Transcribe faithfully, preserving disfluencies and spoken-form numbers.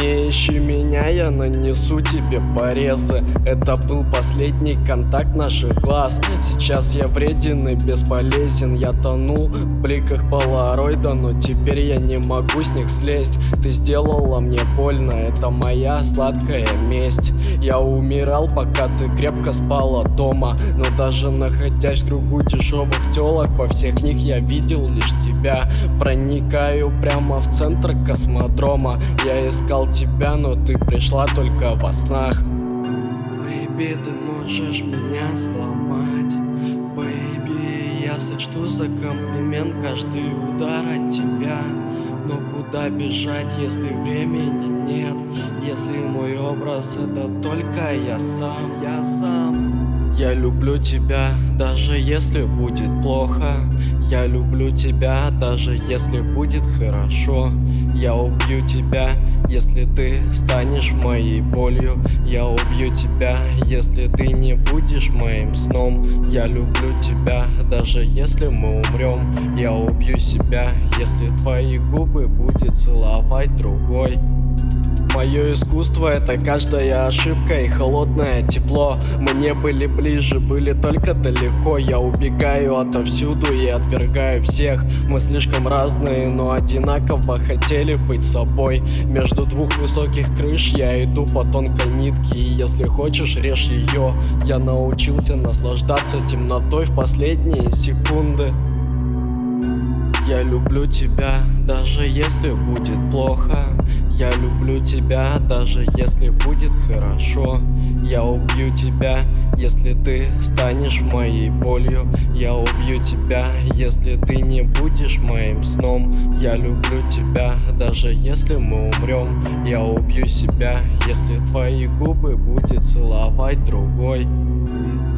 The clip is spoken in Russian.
Не ищи меня, я нанесу тебе порезы. Это был последний контакт наших глаз. Сейчас я вреден и бесполезен. Я тону в бликах полароида, но теперь я не могу с них слезть. Ты сделала мне больно, это моя сладкая месть. Я умирал, пока ты крепко спала дома, но даже находясь в кругу дешевых телок, во всех них я видел лишь тебя. Проникаю прямо в центр космодрома. Я искал тебя, но ты пришла только во снах. Бэйби, ты можешь меня сломать. Бэйби, я сочту за комплимент каждый удар от тебя. Но куда бежать, если времени нет? Если мой образ — это только я сам, я сам. Я люблю тебя, даже если будет плохо. Я люблю тебя, даже если будет хорошо. Я убью тебя, если ты станешь моей болью. Я убью тебя, если ты не будешь моим сном. Я люблю тебя, даже если мы умрем. Я убью себя, если твои губы будет целовать другой. Мое искусство — это каждая ошибка и холодное тепло. Мы не были ближе, были только далеко. Я убегаю отовсюду и отвергаю всех. Мы слишком разные, но одинаково хотели быть собой. Между двух высоких крыш я иду по тонкой нитке, и если хочешь, режь ее. Я научился наслаждаться темнотой в последние секунды. Я люблю тебя, даже если будет плохо. Я люблю тебя, даже если будет хорошо. Я убью тебя, если ты станешь моей болью. Я убью тебя, если ты не будешь моим сном. Я люблю тебя, даже если мы умрем. Я убью себя, если твои губы будет целовать другой.